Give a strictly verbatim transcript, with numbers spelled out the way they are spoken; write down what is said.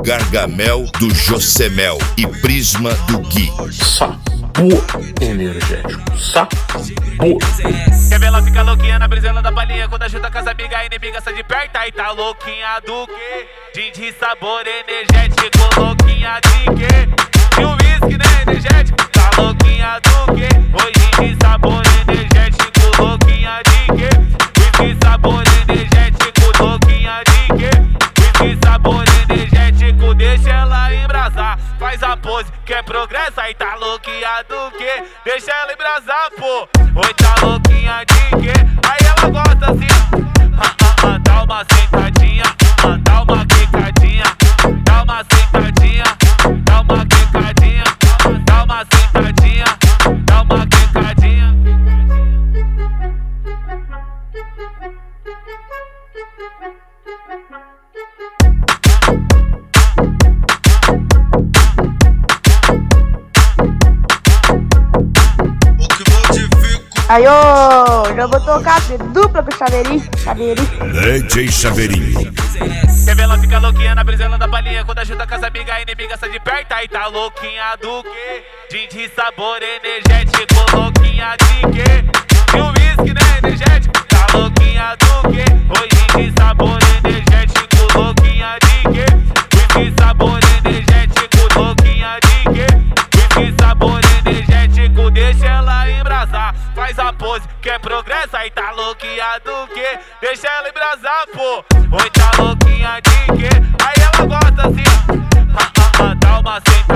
Gargamel do Josemel e Prisma do Gui. Sabor energético, sabor. Quer ver ela fica louquinha na brisela da palhinha, quando ajuda com as amigas, a inimiga sai de perto. Aí tá louquinha do quê? De, de sabor energético, louquinha de quê? De um whisky, né, energético. Tá louquinha do quê? Hoje de sabor energético, louquinha de quê? Whisky sabor energético, louquinha de quê? Whisky sabor energético, deixa ela embrasar. Faz a pose, quer progresso, aí tá louquinha do quê? Deixa ela embrasar, pô. Oi, tá louquinha de quê? Aí ela gosta assim, ah, ah, ah, dá uma sentadinha, ah, dá uma quicadinha, dá uma sentadinha, dá uma quicadinha, dá uma sentadinha, dá uma quicadinha. Aí, ô, já vou tocar de dupla com o Chaveirinho, Chaveirinho. D J Chaveirinho. Quer ver ela fica louquinha na brisela da palhinha, quando ajuda com as amigas, a inimiga sai de perto. Aí tá louquinha do quê? De, de sabor energético, louquinha de quê? De um whisky, né, energético. Tá louquinha do quê? Hoje de sabor energético, louquinha de quê? Whisky sabor energético, louquinha de quê? Whisky sabor energético, deixa ela embrasar. Faz a pose, quer progresso, aí tá louquinha do quê? Deixa ela embrasar, pô. Oi, tá louquinha de quê? Aí ela gosta assim, ah, ah, ah, dá uma sentada.